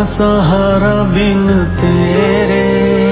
सहारा बिन तेरे,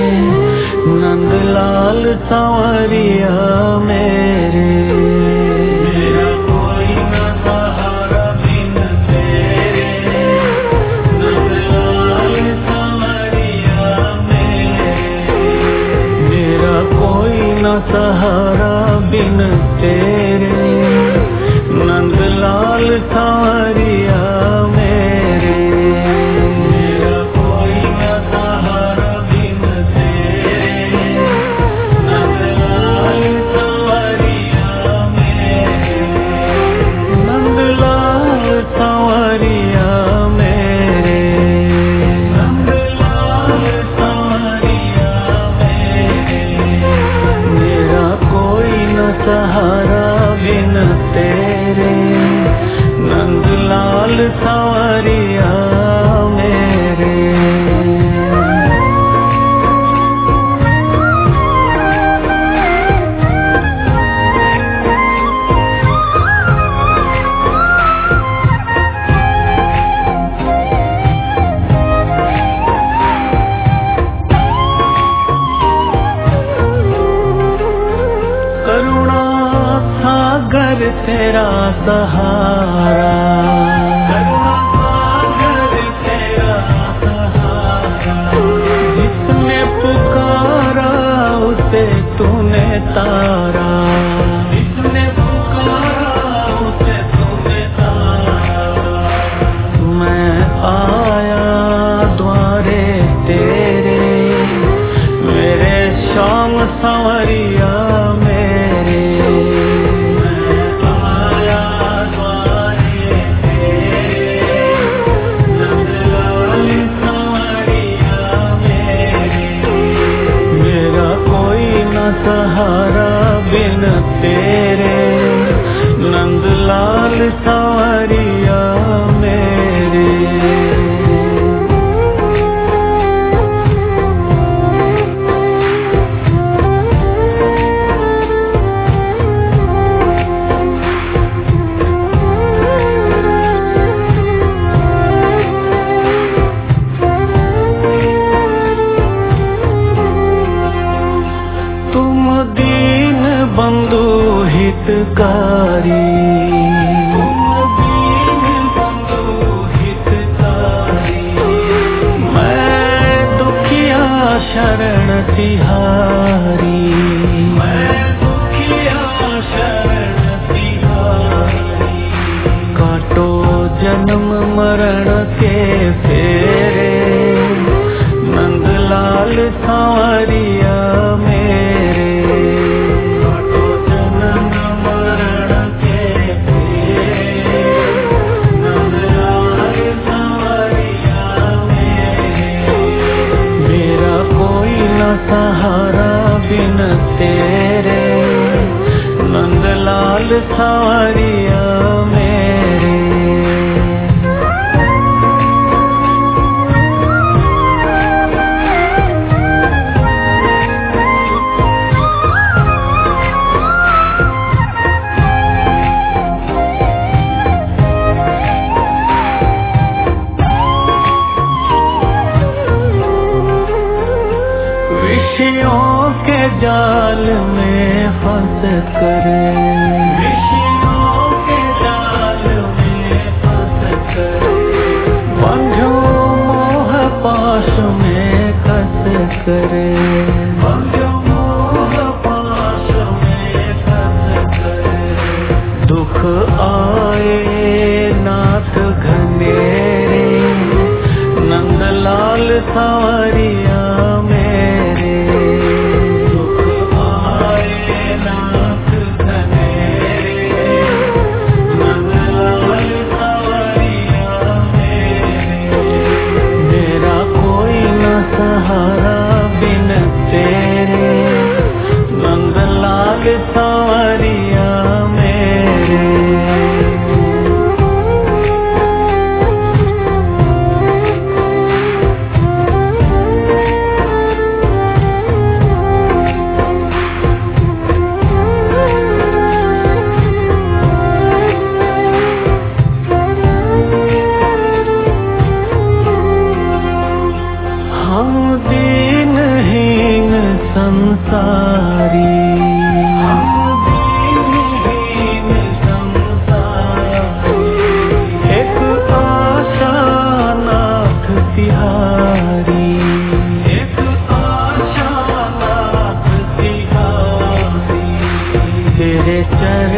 नंदलाल सांवरिया मेरे। मेरा कोई न सहारा बिन तेरे, नंदलाल सांवरिया मेरे। मेरा कोई न सहारा बिन तेरे, नंदलाल सांवरिया मेरे। मेरा कोई न सहारा बिन तेरे, नंदलाल सांवरिया मेरे। नंदलाल सांवरिया मेरे, नंदलाल सांवरिया मेरे। मेरा कोई न सहारा बिन तेरे, नंदलाल सांवरिया मेरे। करुणा सागर तेरा सहारा, करुणा सागर तेरा सहारा। जिसने पुकारा उसे तूने तारा, जिसने पुकारा उसे तूने तारा। मैं आया द्वारे तेरे, मेरे श्याम सांवरिया मेरे। सहारा बिन तेरे, नंदलाल सांवरिया मेरे। तुम दीन बंधु हितकारी, तुम दीन बंधु हितकारी। मैं दुखिया शरण तिहारी, मैं दुखिया शरण तिहारी। काटो जन्म मरण के फेरे, नंदलाल सांवरिया मेरे। काटो जन्म मरण के फेरे, नंदलाल सांवरिया मेरे। मेरा कोई न सहारा बिन तेरे, नंदलाल सांवरिया मेरे। विषयों के जाल में फंस कर, विषयों के जाल में फंस कर। बंधु मोह पाश में कस कर, बंधु मोह पाश में कस कर। दुख आए नाथ घनेरे, नंदलाल सांवरिया मेरे। दुख आए नाथ घनेरे, नंदलाल सांवरिया मेरे। मेरा कोई न सहारा बिन तेरे, नंदलाल सांवरिया मेरे।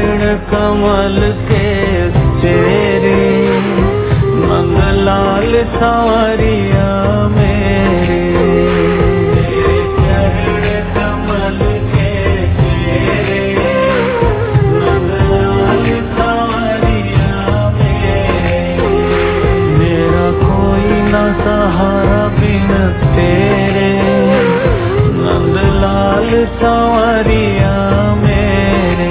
चरण कमल के तेरे, नंदलाल सांवरिया मेरे। तेरे चरण कमल के तेरे, नंदलाल सांवरिया मेरे। मेरा कोई न सहारा बिन तेरे, नंदलाल सांवरिया मेरे।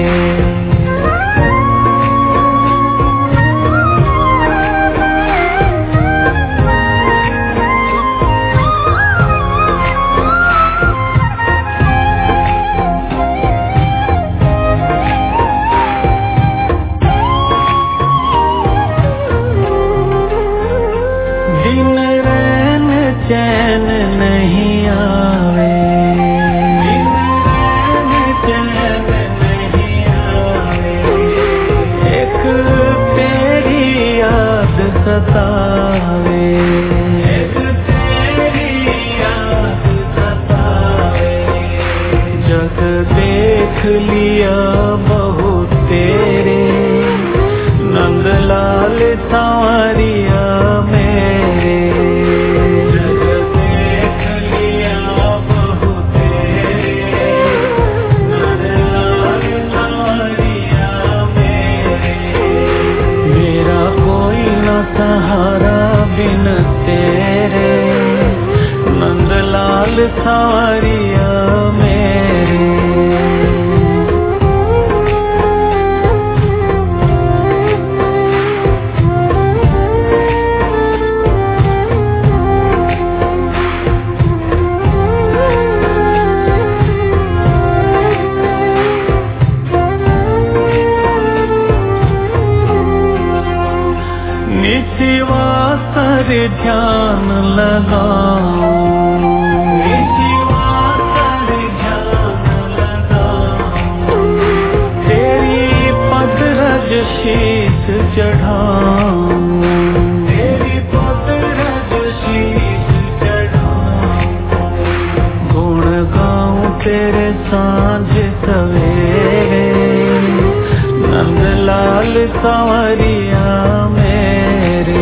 दिन रैन चैन नहीं आवे, दिन रैन चैन नहीं आवे। एक तेरी याद सतावे, एक तेरी याद सतावे। जग देख लिया बहुत तेरे, नंदलाल सांवरिया मेरे। जग देख लिया बहुत तेरे, नंदलाल सांवरिया मेरे। मेरा कोई न सहारा बिन तेरे, नंदलाल सांवरिया मेरे। निशिवासर ध्यान लगाऊं, निशिवासर ध्यान लगाऊं। तेरी पद रज शीश चढ़ाऊं, तेरी पद रज शीश चढ़ाऊं। गुण गाऊं तेरे सांझ सवेरे, नंदलाल सांवरिया मेरे।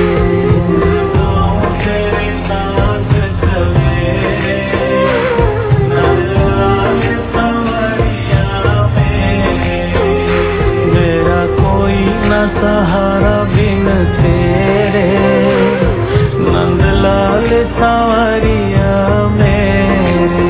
गाऊं तेरे सांझ सवेरे, नंदलाल सांवरिया मेरे। मेरा कोई न सहारा बिन तेरे, नंदलाल सांवरिया मेरे।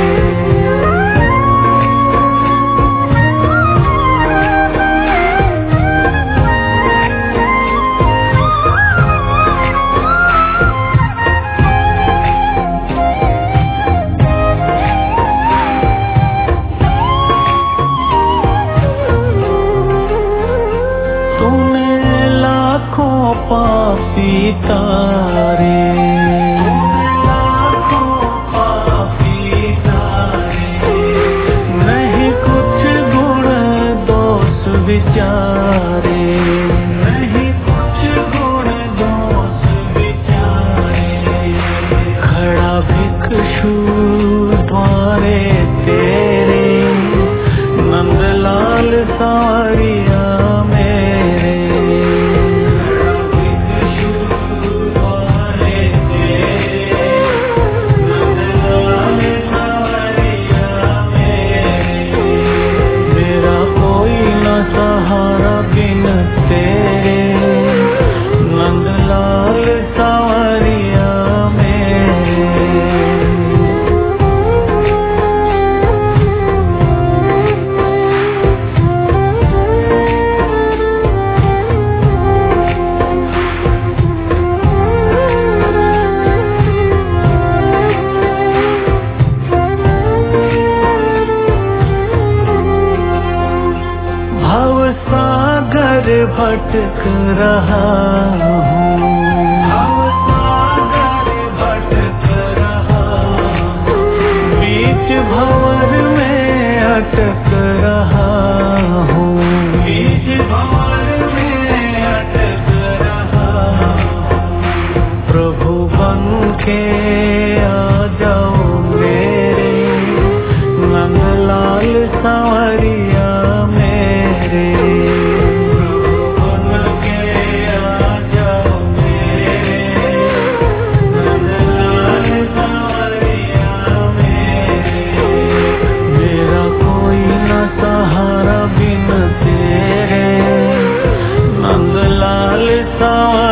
तूने लाखों पापी तारे, लाखों पापी तारे। नहीं कुछ गुण दोष विचारे, नहीं कुछ गुण दोष विचारे। खड़ा भिक्षु द्वारे तेरे, नंदलाल सांवरिया मेरे। खड़ा भिक्षु द्वारे तेरे, नंदलाल सांवरिया मेरे। मेरा कोई न सहारा बिन तेरे, नंदलाल सांवरिया मेरे। भव सागर भटक रहा हूँ, भव सागर भटक रहा हूँ। बीच भंवर में अटक रहा हूँ, बीच भंवर में अटक रहा हूँ। प्रभु बन के आ जाओ मेरे, नंदलाल सांवरिया मेरे। सागर